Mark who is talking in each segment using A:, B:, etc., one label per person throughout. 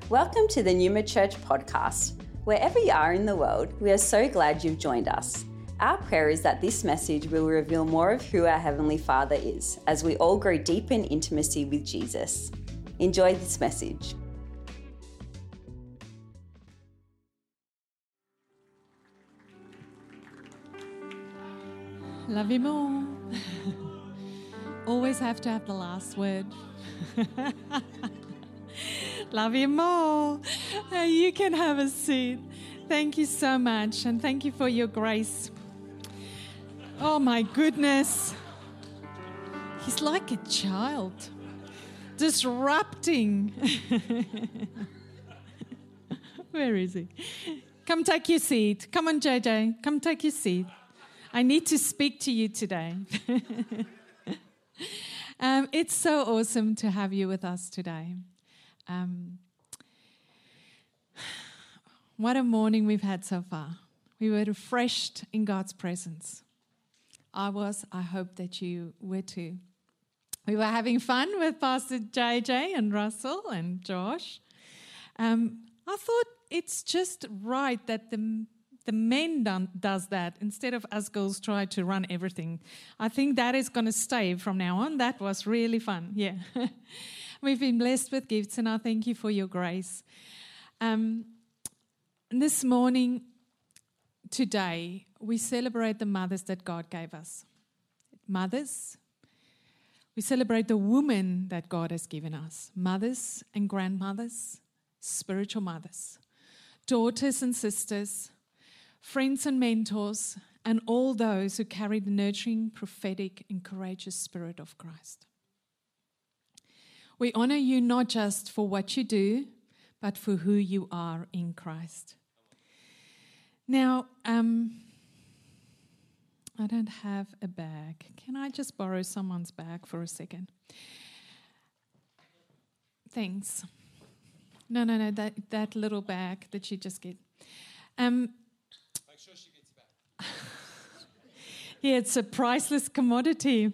A: Welcome to the Numa Church podcast. Wherever you are in the world, we are so glad you've joined us. Our prayer is that this message will reveal more of who our Heavenly Father is as we all grow deeper in intimacy with Jesus. Enjoy this message.
B: Love you more. Always have to have the last word. Love you more. You can have a seat. Thank you so much, and thank you for your grace. Oh my goodness. He's like a child, disrupting. Where is he? Come take your seat. Come on, JJ. Come take your seat. I need to speak to you today. It's so awesome to have you with us today. What a morning we've had so far. We were refreshed in God's presence. I was. I hope that you were too. We were having fun with Pastor JJ and Russell and Josh. I thought it's just right that the men does that instead of us girls try to run everything. I think that is going to stay from now on. That was really fun. Yeah. We've been blessed with gifts, and I thank you for your grace. This morning, today, we celebrate the mothers that God gave us. Mothers. We celebrate the women that God has given us. Mothers and grandmothers, spiritual mothers, daughters and sisters, friends and mentors, and all those who carry the nurturing, prophetic, and courageous spirit of Christ. We honor you not just for what you do, but for who you are in Christ. Now, I don't have a bag. Can I just borrow someone's bag for a second? Thanks. No, that little bag that you just get.
C: Make sure she gets back.
B: Yeah, it's a priceless commodity.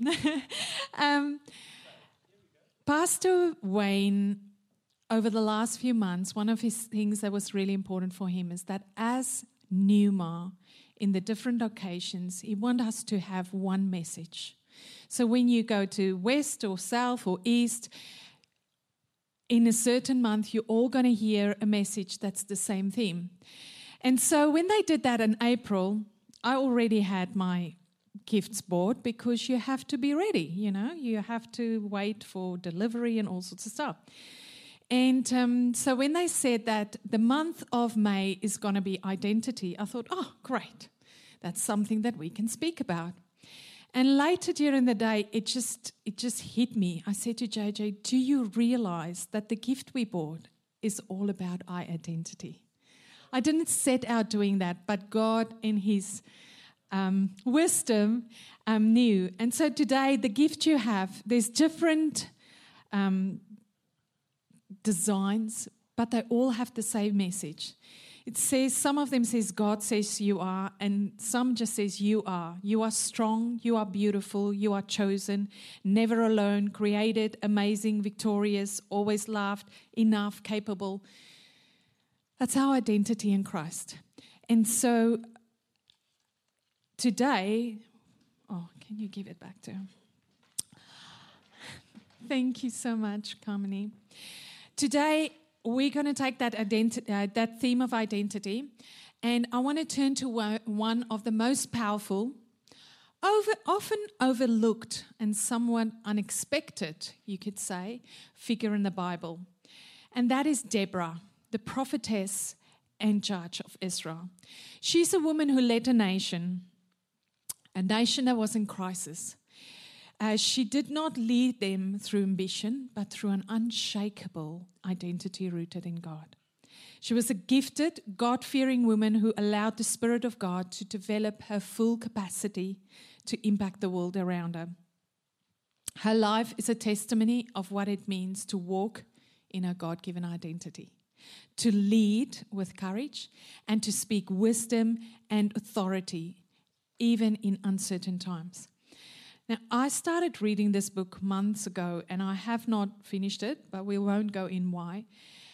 B: Pastor Wayne, over the last few months, one of his things that was really important for him is that as Numa, in the different occasions, he wants us to have one message. So when you go to west or south or east, in a certain month, you're all going to hear a message that's the same theme. And so when they did that in April, I already had my gifts bought because you have to be ready, you have to wait for delivery and all sorts of stuff. And so when they said that the month of May is going to be identity, I thought, oh, great. That's something that we can speak about. And later during the day, it just hit me. I said to JJ, do you realize that the gift we bought is all about our identity? I didn't set out doing that, but God in his wisdom knew. And so today, the gift you have, there's different designs, but they all have the same message. It says, some of them says, God says you are, and some just says you are. You are strong, you are beautiful, you are chosen, never alone, created, amazing, victorious, always loved, enough, capable. That's our identity in Christ. And so today, can you give it back to him? Thank you so much, Carmony. Today, we're going to take that theme of identity, and I want to turn to one of the most powerful, often overlooked and somewhat unexpected, you could say, figure in the Bible. And that is Deborah, the prophetess and judge of Israel. She's a woman who led a nation that was in crisis. She did not lead them through ambition, but through an unshakable identity rooted in God. She was a gifted, God-fearing woman who allowed the Spirit of God to develop her full capacity to impact the world around her. Her life is a testimony of what it means to walk in a God-given identity, to lead with courage, and to speak wisdom and authority, even in uncertain times. Now, I started reading this book months ago, and I have not finished it, but we won't go in why.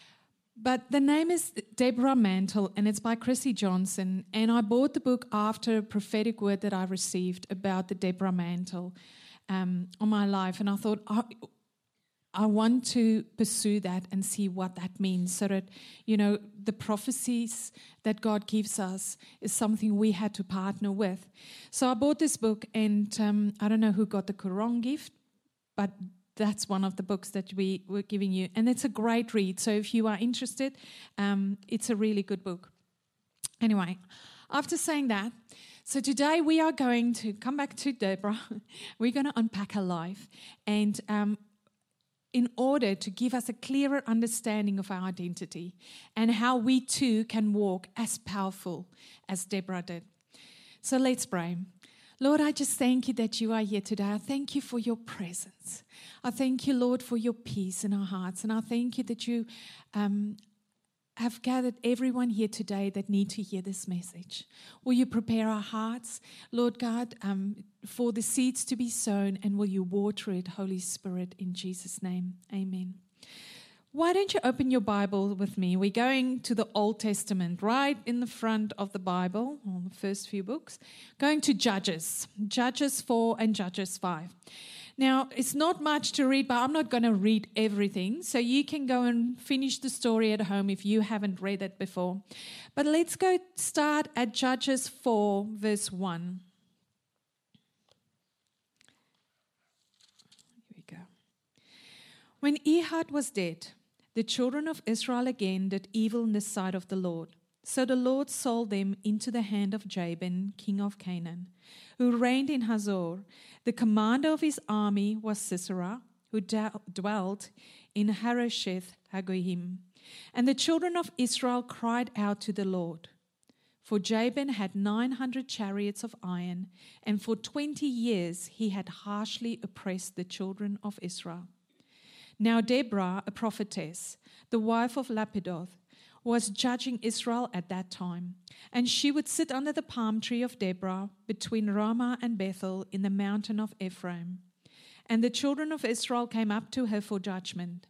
B: But the name is Deborah Mantle, and it's by Chrissy Johnson. And I bought the book after a prophetic word that I received about the Deborah Mantle on my life. And I thought, I want to pursue that and see what that means, so that, the prophecies that God gives us is something we had to partner with. So I bought this book, and I don't know who got the Quran gift, but that's one of the books that we were giving you. And it's a great read. So if you are interested, it's a really good book. Anyway, after saying that, so today we are going to come back to Deborah. We're going to unpack her life. And in order to give us a clearer understanding of our identity and how we too can walk as powerful as Deborah did. So let's pray. Lord, I just thank you that you are here today. I thank you for your presence. I thank you, Lord, for your peace in our hearts. And I thank you that you have gathered everyone here today that need to hear this message. Will you prepare our hearts, Lord God, for the seeds to be sown, and will you water it, Holy Spirit, in Jesus' name. Amen. Why don't you open your Bible with me? We're going to the Old Testament, right in the front of the Bible, or the first few books. Going to Judges 4 and Judges 5. Now, it's not much to read, but I'm not going to read everything. So you can go and finish the story at home if you haven't read it before. But let's go start at Judges 4, verse 1. Here we go. When Ehud was dead, the children of Israel again did evil in the sight of the Lord. So the Lord sold them into the hand of Jabin, king of Canaan, who reigned in Hazor. The commander of his army was Sisera, who dwelt in Harosheth Hagoyim. And the children of Israel cried out to the Lord. For Jabin had 900 chariots of iron, and for 20 years he had harshly oppressed the children of Israel. Now Deborah, a prophetess, the wife of Lapidoth, was judging Israel at that time, and she would sit under the palm tree of Deborah between Ramah and Bethel in the mountain of Ephraim. And the children of Israel came up to her for judgment.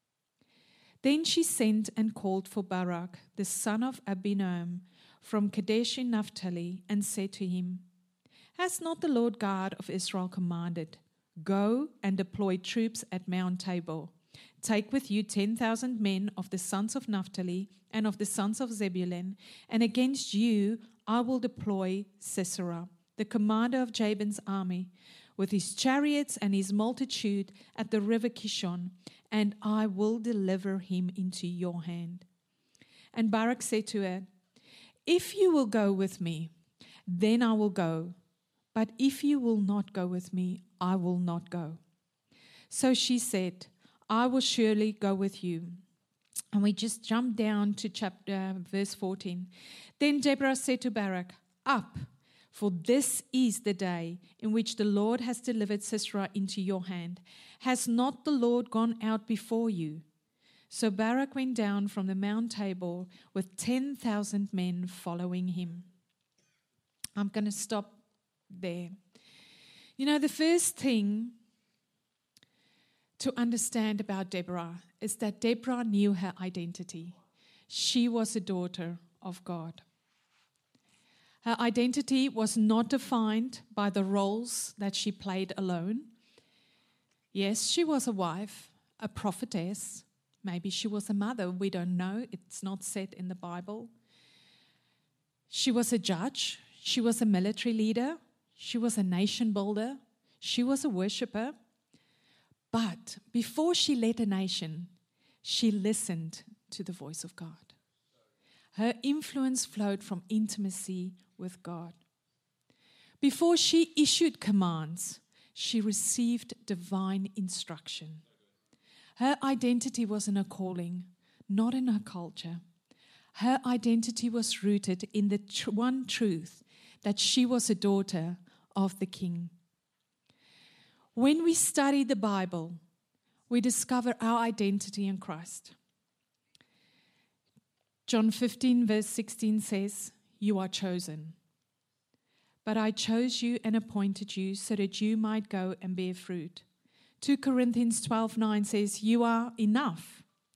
B: Then she sent and called for Barak, the son of Abinoam, from Kadesh in Naphtali, and said to him, Has not the Lord God of Israel commanded, Go and deploy troops at Mount Tabor. Take with you 10,000 men of the sons of Naphtali and of the sons of Zebulun, and against you I will deploy Sisera, the commander of Jabin's army, with his chariots and his multitude at the river Kishon, and I will deliver him into your hand. And Barak said to her, If you will go with me, then I will go. But if you will not go with me, I will not go. So she said, I will surely go with you. And we just jump down to verse 14. Then Deborah said to Barak, Up, for this is the day in which the Lord has delivered Sisera into your hand. Has not the Lord gone out before you? So Barak went down from the Mount Tabor with 10,000 men following him. I'm going to stop there. The first thing to understand about Deborah is that Deborah knew her identity. She was a daughter of God. Her identity was not defined by the roles that she played alone. Yes, she was a wife, a prophetess. Maybe she was a mother. We don't know. It's not said in the Bible. She was a judge. She was a military leader. She was a nation builder. She was a worshiper. But before she led a nation, she listened to the voice of God. Her influence flowed from intimacy with God. Before she issued commands, she received divine instruction. Her identity was in her calling, not in her culture. Her identity was rooted in the one truth that she was a daughter of the King. When we study the Bible, we discover our identity in Christ. John 15 verse 16 says, You are chosen. But I chose you and appointed you so that you might go and bear fruit. 2 Corinthians 12:9 says, You are enough.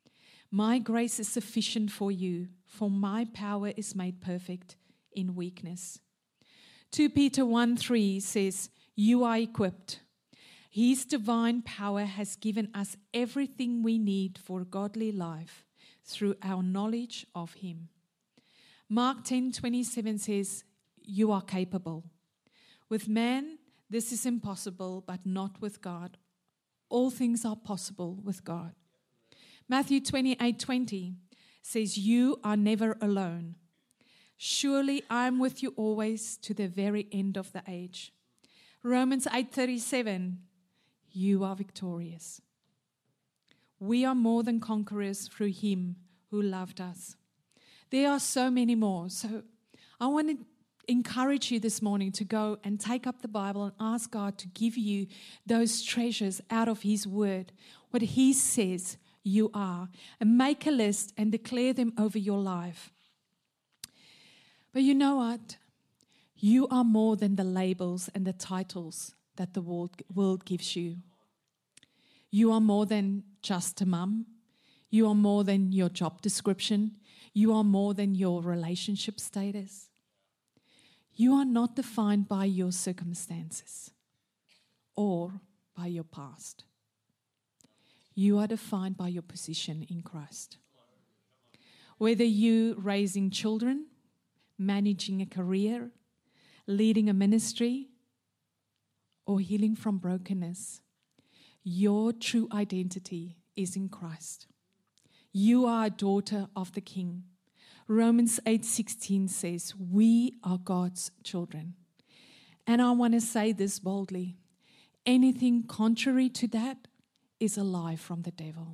B: My grace is sufficient for you, for my power is made perfect in weakness. 2 Peter 1:3 says, you are equipped. His divine power has given us everything we need for a godly life through our knowledge of him. Mark 10:27 says, you are capable. With man, this is impossible, but not with God. All things are possible with God. Matthew 28:20 says, you are never alone. Surely I am with you always to the very end of the age. Romans 8:37, you are victorious. We are more than conquerors through him who loved us. There are so many more. So I want to encourage you this morning to go and take up the Bible and ask God to give you those treasures out of his word, what he says you are, and make a list and declare them over your life. But you know what? You are more than the labels and the titles that the world gives you. You are more than just a mum. You are more than your job description. You are more than your relationship status. You are not defined by your circumstances or by your past. You are defined by your position in Christ. Whether you raising children, managing a career, leading a ministry, or healing from brokenness, your true identity is in Christ. You are a daughter of the King. Romans 8:16 says, we are God's children. And I want to say this boldly. Anything contrary to that is a lie from the devil.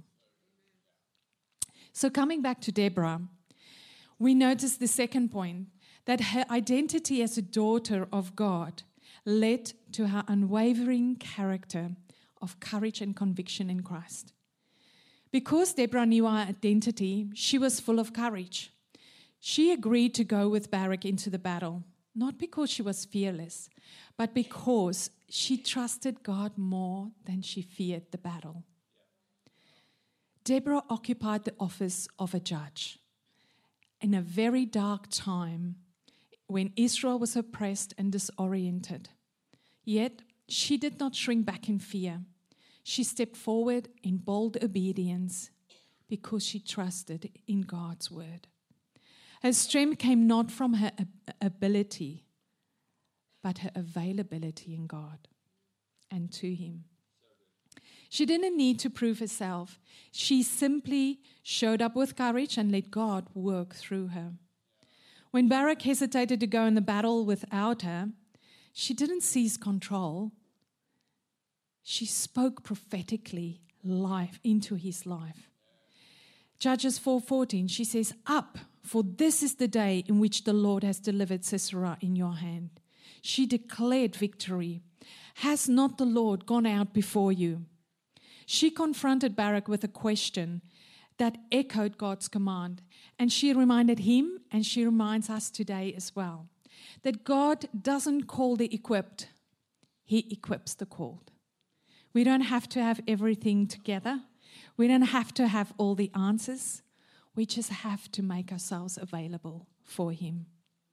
B: So coming back to Deborah, we notice the second point, that her identity as a daughter of God led to her unwavering character of courage and conviction in Christ. Because Deborah knew her identity, she was full of courage. She agreed to go with Barak into the battle, not because she was fearless, but because she trusted God more than she feared the battle. Deborah occupied the office of a judge in a very dark time when Israel was oppressed and disoriented. Yet, she did not shrink back in fear. She stepped forward in bold obedience because she trusted in God's word. Her strength came not from her ability, but her availability in God and to him. She didn't need to prove herself. She simply showed up with courage and let God work through her. When Barak hesitated to go in the battle without her, she didn't seize control. She spoke prophetically life into his life. Judges 4:14, she says, "Up, for this is the day in which the Lord has delivered Sisera in your hand." She declared victory. "Has not the Lord gone out before you?" She confronted Barak with a question that echoed God's command. And she reminded him, and she reminds us today as well, that God doesn't call the equipped, he equips the called. We don't have to have everything together. We don't have to have all the answers. We just have to make ourselves available for him.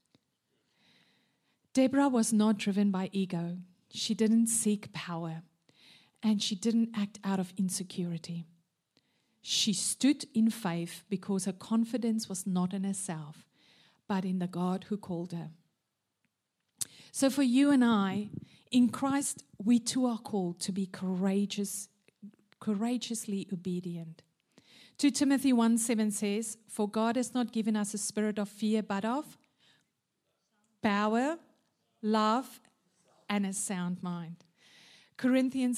B: Deborah was not driven by ego. She didn't seek power, and she didn't act out of insecurity. She stood in faith because her confidence was not in herself, but in the God who called her. So for you and I, in Christ, we too are called to be courageously obedient. 2 Timothy 1:7 says, "For God has not given us a spirit of fear, but of power, love, and a sound mind." Romans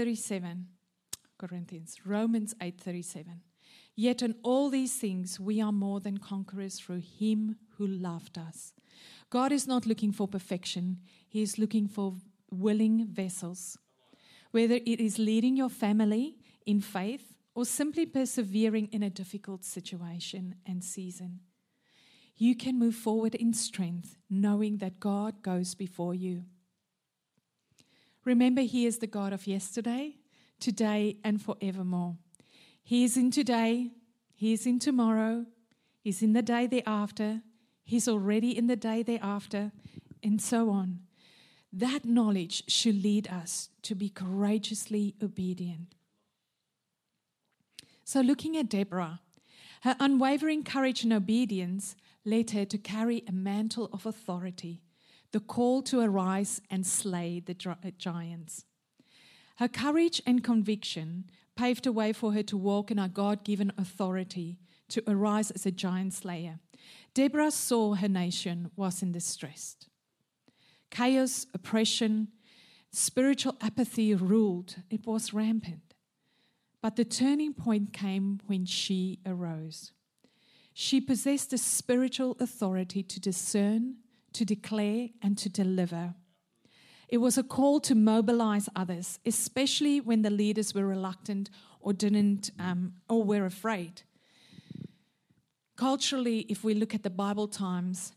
B: 8:37. "Yet in all these things we are more than conquerors through him who loved us." God is not looking for perfection. He is looking for willing vessels. Whether it is leading your family in faith or simply persevering in a difficult situation and season, you can move forward in strength, knowing that God goes before you. Remember, he is the God of yesterday, today, and forevermore. He is in today, He's in tomorrow. He's in the day thereafter. He's already in the day thereafter, and so on. That knowledge should lead us to be courageously obedient. So looking at Deborah, her unwavering courage and obedience led her to carry a mantle of authority, the call to arise and slay the giants. Her courage and conviction paved the way for her to walk in her God-given authority to arise as a giant slayer. Deborah saw her nation was in distress. Chaos, oppression, spiritual apathy ruled. It was rampant. But the turning point came when she arose. She possessed the spiritual authority to discern, to declare, and to deliver. It was a call to mobilize others, especially when the leaders were reluctant or didn't or were afraid. Culturally, if we look at the Bible times,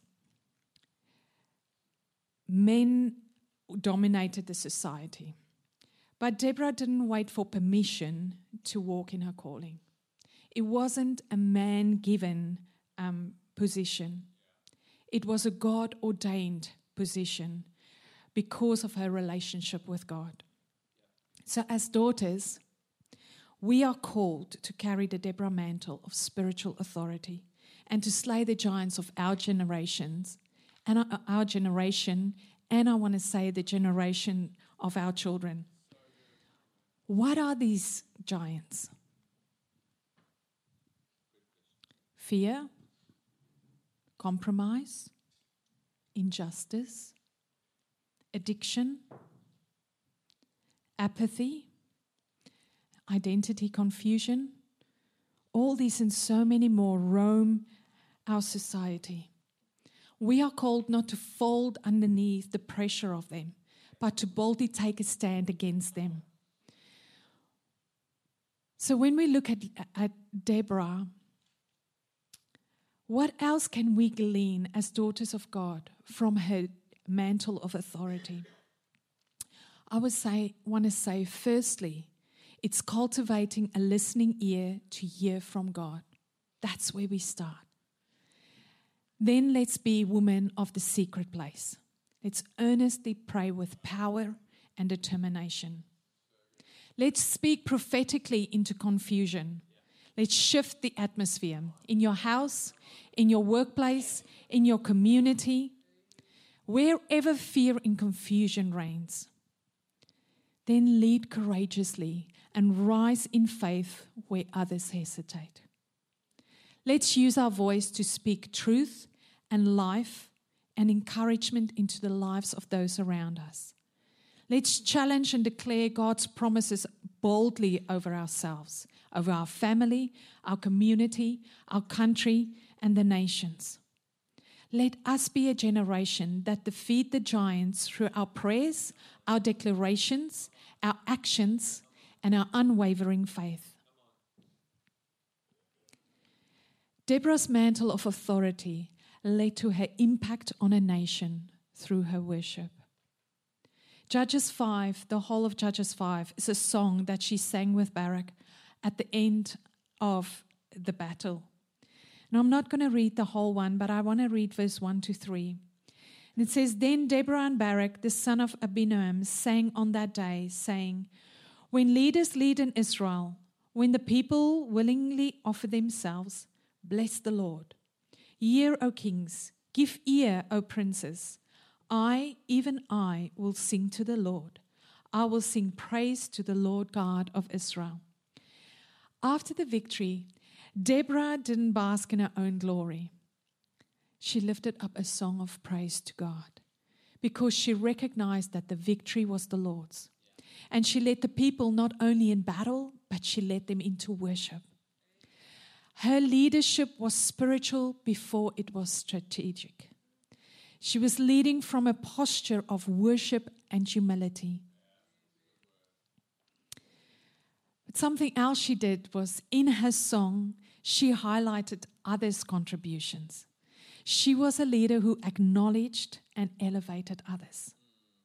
B: men dominated the society. But Deborah didn't wait for permission to walk in her calling. It wasn't a man-given position. It was a God-ordained position because of her relationship with God. So as daughters, we are called to carry the Deborah mantle of spiritual authority and to slay the giants of our generations and our generation, and I want to say the generation of our children. What are these giants? Fear, compromise, injustice, addiction, apathy, identity confusion. All these and so many more roam our society. We are called not to fold underneath the pressure of them, but to boldly take a stand against them. So when we look at Deborah, what else can we glean as daughters of God from her mantle of authority? I want to say, firstly, it's cultivating a listening ear to hear from God. That's where we start. Then let's be women of the secret place. Let's earnestly pray with power and determination. Let's speak prophetically into confusion. Let's shift the atmosphere in your house, in your workplace, in your community, wherever fear and confusion reigns. Then lead courageously and rise in faith where others hesitate. Let's use our voice to speak truth and life and encouragement into the lives of those around us. Let's challenge and declare God's promises boldly over ourselves, over our family, our community, our country, and the nations. Let us be a generation that defeat the giants through our prayers, our declarations, our actions, and our unwavering faith. Deborah's mantle of authority led to her impact on a nation through her worship. Judges 5, the whole of Judges 5, is a song that she sang with Barak at the end of the battle. Now, I'm not going to read the whole one, but I want to read verse 1 to 3. And it says, Then Deborah and Barak, the son of Abinoam, sang on that day, saying, When leaders lead in Israel, when the people willingly offer themselves, bless the Lord. Hear, O kings, give ear, O princes. I, even I, will sing to the Lord. I will sing praise to the Lord God of Israel. After the victory, Deborah didn't bask in her own glory. She lifted up a song of praise to God because she recognized that the victory was the Lord's. And she led the people not only in battle, but she led them into worship. Her leadership was spiritual before it was strategic. She was leading from a posture of worship and humility. But something else she did was in her song, she highlighted others' contributions. She was a leader who acknowledged and elevated others.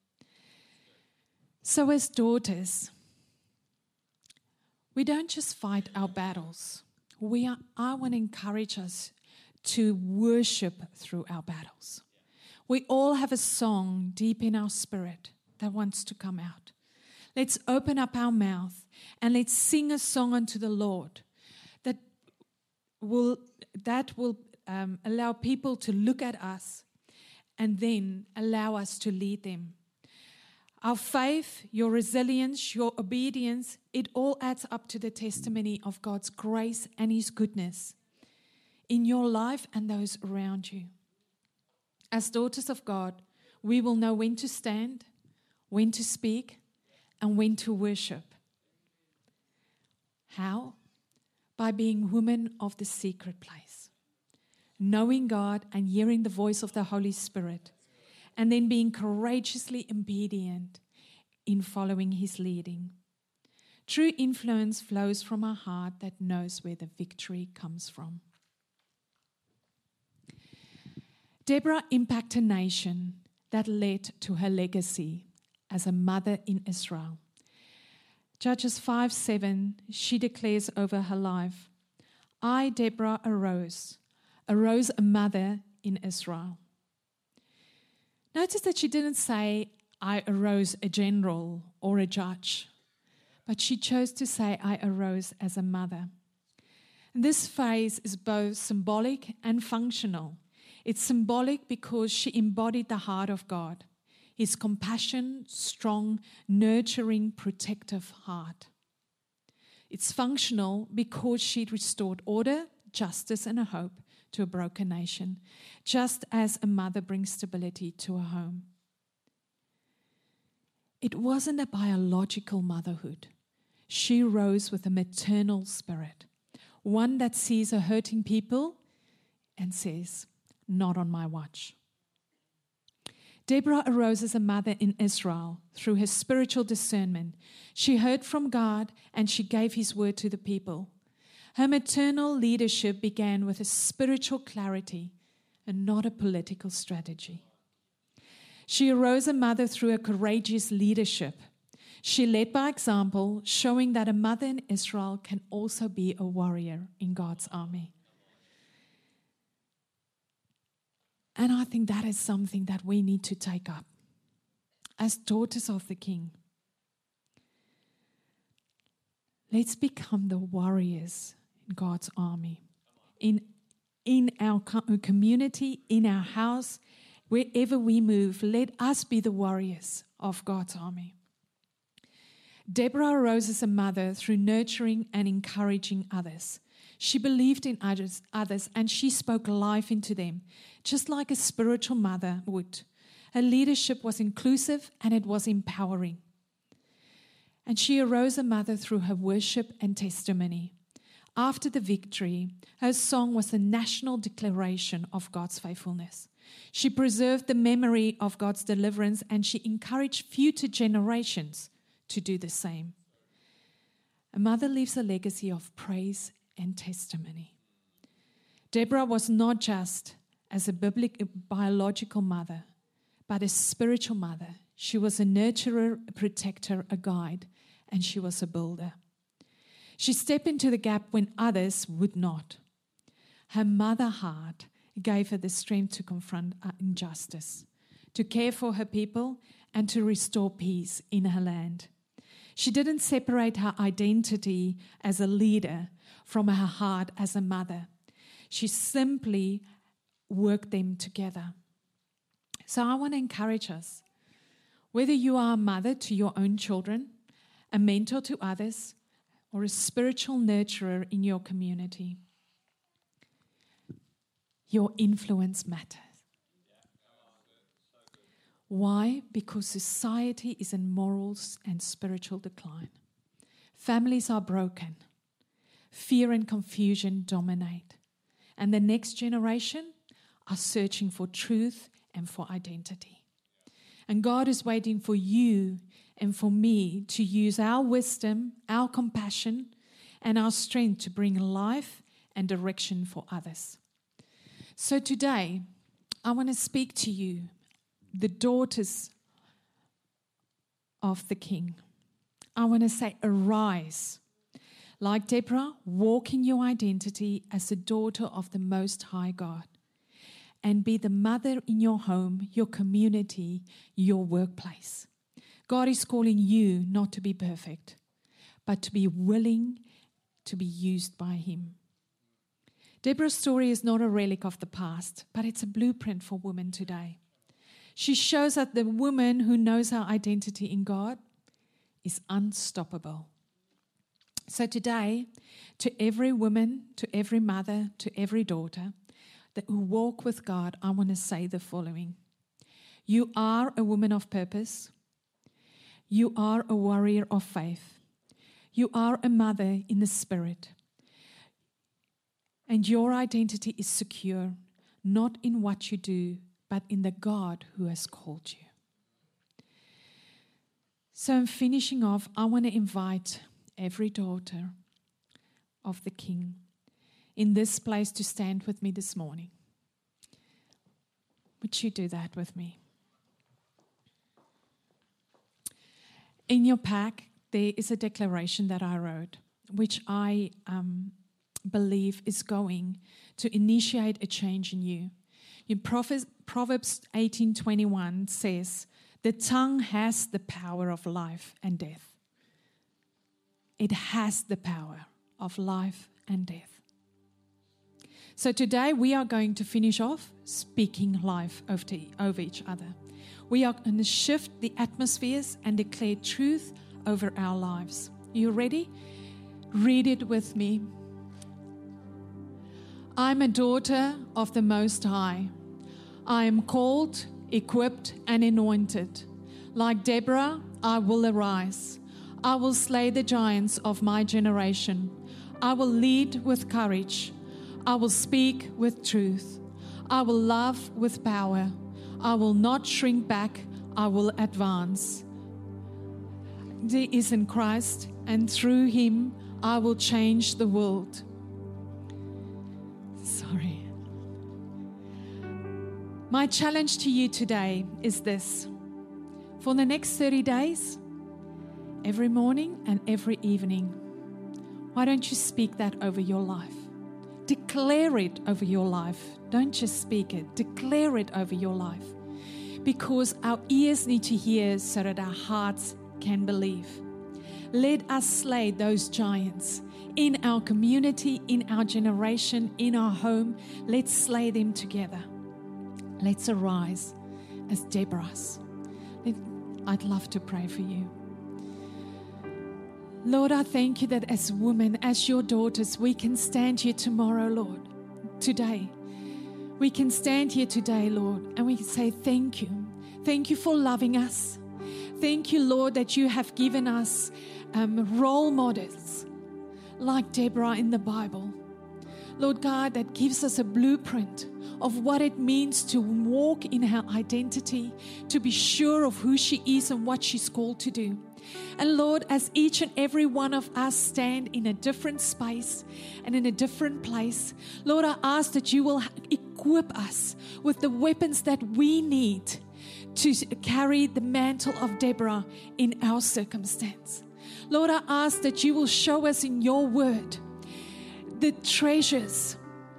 B: So as daughters, we don't just fight our battles. I want to encourage us to worship through our battles. We all have a song deep in our spirit that wants to come out. Let's open up our mouth and let's sing a song unto the Lord that will allow people to look at us and then allow us to lead them. Our faith, your resilience, your obedience, it all adds up to the testimony of God's grace and His goodness in your life and those around you. As daughters of God, we will know when to stand, when to speak, and when to worship. How? By being women of the secret place, knowing God and hearing the voice of the Holy Spirit, and then being courageously obedient in following His leading. True influence flows from a heart that knows where the victory comes from. Deborah impacted a nation that led to her legacy as a mother in Israel. Judges 5:7, she declares over her life, I, Deborah, arose a mother in Israel. Notice that she didn't say, I arose a general or a judge, but she chose to say, I arose as a mother. And this phrase is both symbolic and functional. It's symbolic because she embodied the heart of God, His compassion, strong, nurturing, protective heart. It's functional because she restored order, justice, and a hope to a broken nation, just as a mother brings stability to a home. It wasn't a biological motherhood. She rose with a maternal spirit, one that sees her hurting people and says, not on my watch. Deborah arose as a mother in Israel through her spiritual discernment. She heard from God and she gave His word to the people. Her maternal leadership began with a spiritual clarity and not a political strategy. She arose a mother through a courageous leadership. She led by example, showing that a mother in Israel can also be a warrior in God's army. And I think that is something that we need to take up as daughters of the King. Let's become the warriors in God's army. In our community, in our house, wherever we move, let us be the warriors of God's army. Deborah arose as a mother through nurturing and encouraging others. She believed in others and she spoke life into them, just like a spiritual mother would. Her leadership was inclusive and it was empowering. And she arose a mother through her worship and testimony. After the victory, her song was a national declaration of God's faithfulness. She preserved the memory of God's deliverance and she encouraged future generations to do the same. A mother leaves a legacy of praise and testimony. Deborah was not just as a biological mother, but a spiritual mother. She was a nurturer, a protector, a guide, and she was a builder. She stepped into the gap when others would not. Her mother heart gave her the strength to confront injustice, to care for her people, and to restore peace in her land. She didn't separate her identity as a leader from her heart as a mother. She simply worked them together. So I want to encourage us, whether you are a mother to your own children, a mentor to others, or a spiritual nurturer in your community, your influence matters. Why? Because society is in morals and spiritual decline. Families are broken. Fear and confusion dominate. And the next generation are searching for truth and for identity. And God is waiting for you and for me to use our wisdom, our compassion, and our strength to bring life and direction for others. So today, I want to speak to you, the daughters of the King. I want to say, arise. Like Deborah, walk in your identity as a daughter of the Most High God. And be the mother in your home, your community, your workplace. God is calling you not to be perfect, but to be willing to be used by Him. Deborah's story is not a relic of the past, but it's a blueprint for women today. She shows that the woman who knows her identity in God is unstoppable. So today, to every woman, to every mother, to every daughter who walk with God, I want to say the following. You are a woman of purpose. You are a warrior of faith. You are a mother in the Spirit. And your identity is secure, not in what you do, but in the God who has called you. So I'm finishing off. I want to invite every daughter of the King in this place to stand with me this morning. Would you do that with me? In your pack, there is a declaration that I wrote, which I believe is going to initiate a change in you. In Proverbs 18:21 says, the tongue has the power of life and death. It has the power of life and death. So today we are going to finish off speaking life over each other. We are going to shift the atmospheres and declare truth over our lives. You ready? Read it with me. I'm a daughter of the Most High. I am called, equipped, and anointed. Like Deborah, I will arise. I will slay the giants of my generation. I will lead with courage. I will speak with truth. I will love with power. I will not shrink back. I will advance. He is in Christ, and through Him, I will change the world. Sorry. My challenge to you today is this. For the next 30 days, every morning and every evening, why don't you speak that over your life? Declare it over your life. Don't just speak it. Declare it over your life. Because our ears need to hear so that our hearts can believe. Let us slay those giants in our community, in our generation, in our home. Let's slay them together. Let's arise as Deborahs. I'd love to pray for you. Lord, I thank you that as women, as your daughters, we can stand here tomorrow, Lord, today. We can stand here today, Lord, and we can say thank you. Thank you for loving us. Thank you, Lord, that you have given us role models like Deborah in the Bible. Lord God, that gives us a blueprint of what it means to walk in her identity, to be sure of who she is and what she's called to do. And Lord, as each and every one of us stand in a different space and in a different place, Lord, I ask that you will equip us with the weapons that we need to carry the mantle of Deborah in our circumstance. Lord, I ask that you will show us in your word the treasures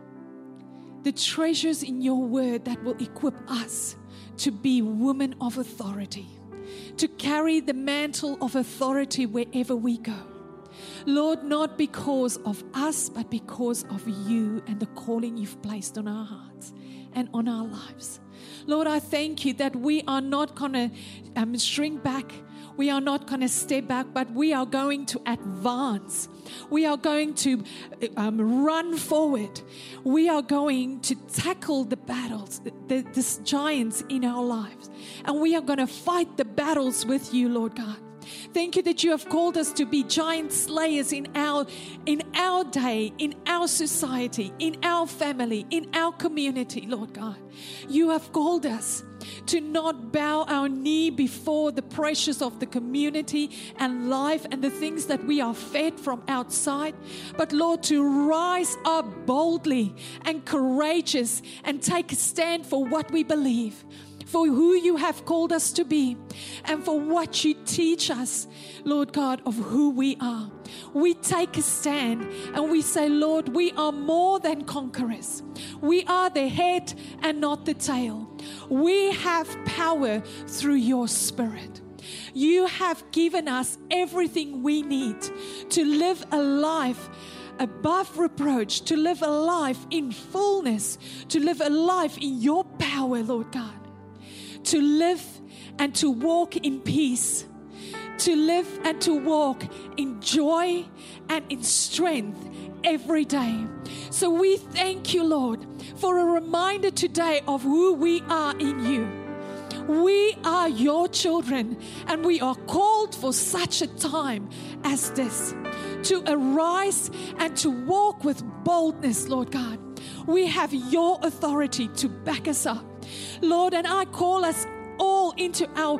B: in your word that will equip us to be women of authority, to carry the mantle of authority wherever we go. Lord, not because of us, but because of you and the calling you've placed on our hearts and on our lives. Lord, I thank you that we are not going to shrink back. We are not going to step back, but we are going to advance. We are going to run forward. We are going to tackle the battles, the giants in our lives. And we are going to fight the battles with you, Lord God. Thank you that you have called us to be giant slayers in our day, in our society, in our family, in our community, Lord God. You have called us to not bow our knee before the pressures of the community and life and the things that we are fed from outside, but Lord, to rise up boldly and courageous and take a stand for what we believe. for who you have called us to be, and for what you teach us, Lord God, of who we are. We take a stand and we say, Lord, we are more than conquerors. We are the head and not the tail. We have power through your Spirit. You have given us everything we need to live a life above reproach, to live a life in fullness, to live a life in your power, Lord God, to live and to walk in peace, to live and to walk in joy and in strength every day. So we thank you, Lord, for a reminder today of who we are in you. We are your children, and we are called for such a time as this to arise and to walk with boldness, Lord God. We have your authority to back us up, Lord, and I call us all into our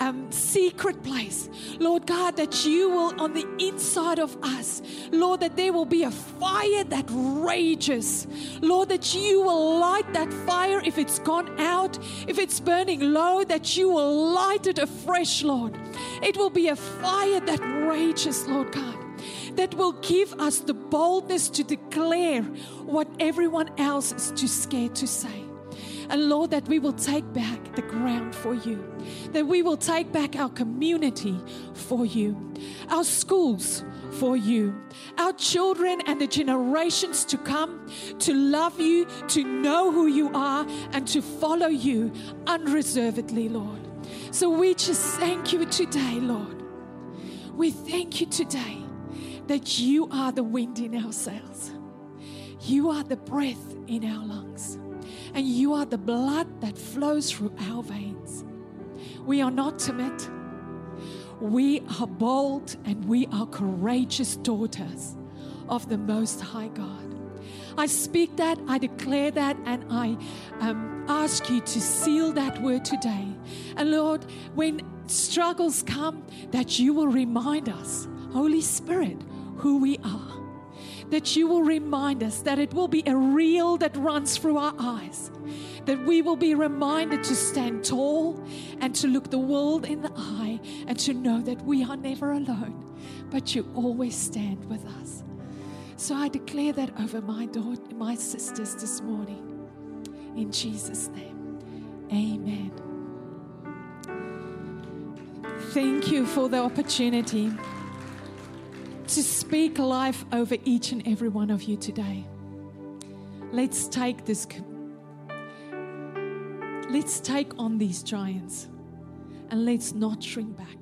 B: secret place, Lord God, that you will on the inside of us, Lord, that there will be a fire that rages, Lord, that you will light that fire if it's gone out, if it's burning low, that you will light it afresh, Lord. It will be a fire that rages, Lord God, that will give us the boldness to declare what everyone else is too scared to say. And Lord, that we will take back the ground for you, that we will take back our community for you, our schools for you, our children and the generations to come to love you, to know who you are, and to follow you unreservedly, Lord. So we just thank you today, Lord. We thank you today that you are the wind in our sails. You are the breath in our lungs. And you are the blood that flows through our veins. We are not timid. We are bold and we are courageous daughters of the Most High God. I speak that, I declare that, and I ask you to seal that word today. And Lord, when struggles come, that you will remind us, Holy Spirit, who we are. That you will remind us that it will be a reel that runs through our eyes, that we will be reminded to stand tall and to look the world in the eye and to know that we are never alone, but you always stand with us. So I declare that over my sisters this morning. In Jesus' name, amen. Thank you for the opportunity to speak life over each and every one of you today. Let's take on these giants and let's not shrink back.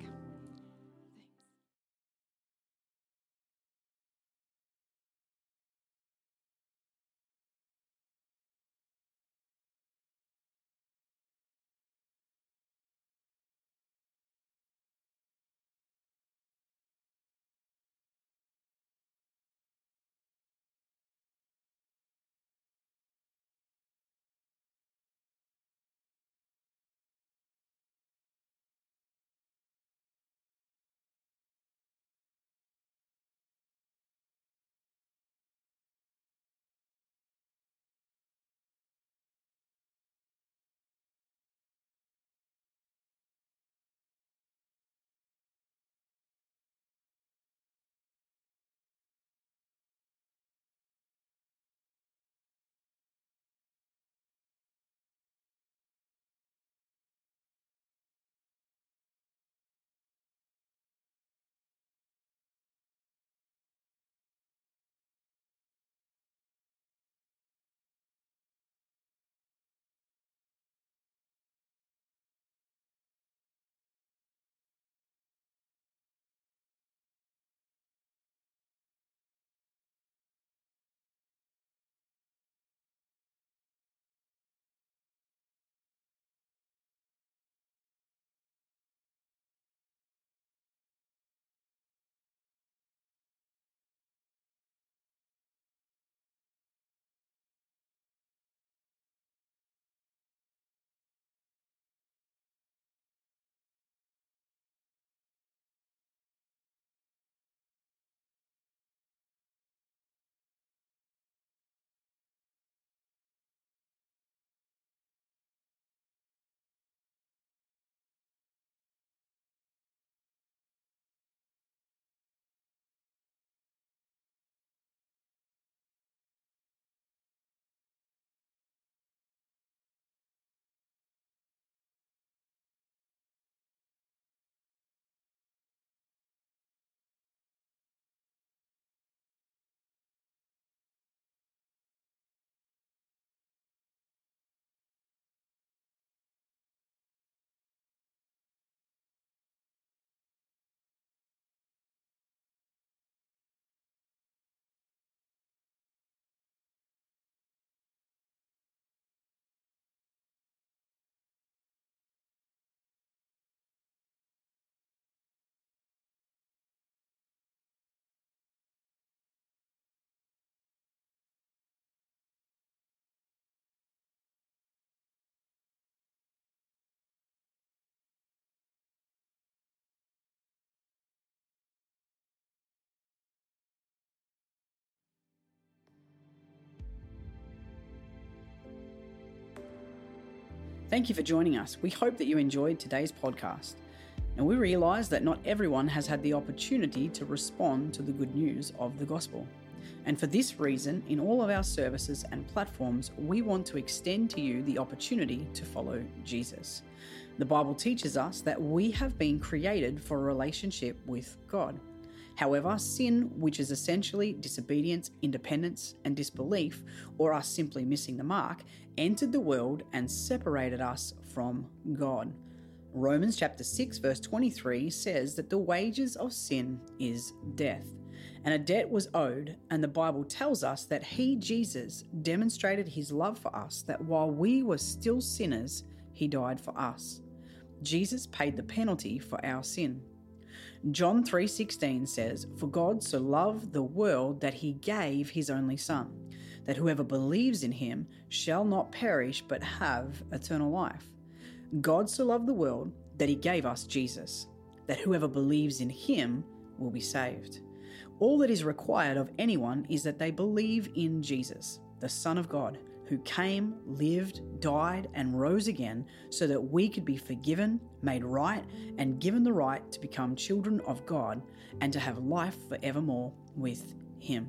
D: Thank you for joining us. We hope that you enjoyed today's podcast. And we realise that not everyone has had the opportunity to respond to the good news of the gospel. And for this reason, in all of our services and platforms, we want to extend to you the opportunity to follow Jesus. The Bible teaches us that we have been created for a relationship with God. However, sin, which is essentially disobedience, independence, and disbelief, or us simply missing the mark, entered the world and separated us from God. Romans chapter 6 verse 23 says that the wages of sin is death. And a debt was owed, and the Bible tells us that He, Jesus, demonstrated His love for us, that while we were still sinners, He died for us. Jesus paid the penalty for our sin. John 3:16 says, "For God so loved the world that He gave His only Son, that whoever believes in Him shall not perish but have eternal life." God so loved the world that He gave us Jesus, that whoever believes in Him will be saved. All that is required of anyone is that they believe in Jesus, the Son of God, who came, lived, died, and rose again so that we could be forgiven, made right, and given the right to become children of God and to have life forevermore with Him.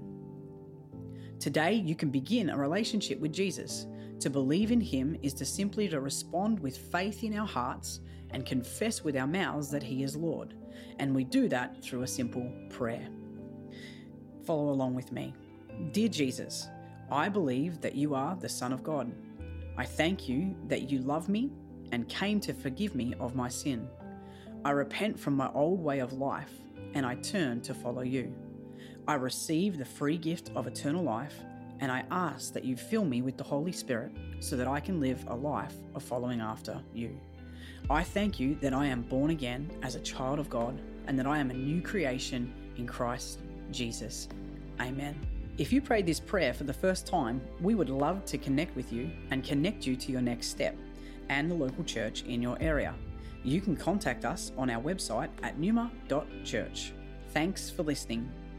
D: Today, you can begin a relationship with Jesus. To believe in Him is to simply respond with faith in our hearts and confess with our mouths that He is Lord. And we do that through a simple prayer. Follow along with me. Dear Jesus, I believe that you are the Son of God. I thank you that you love me and came to forgive me of my sin. I repent from my old way of life and I turn to follow you. I receive the free gift of eternal life and I ask that you fill me with the Holy Spirit so that I can live a life of following after you. I thank you that I am born again as a child of God and that I am a new creation in Christ Jesus. Amen. If you prayed this prayer for the first time, we would love to connect with you and connect you to your next step and the local church in your area. You can contact us on our website at numa.church. Thanks for listening.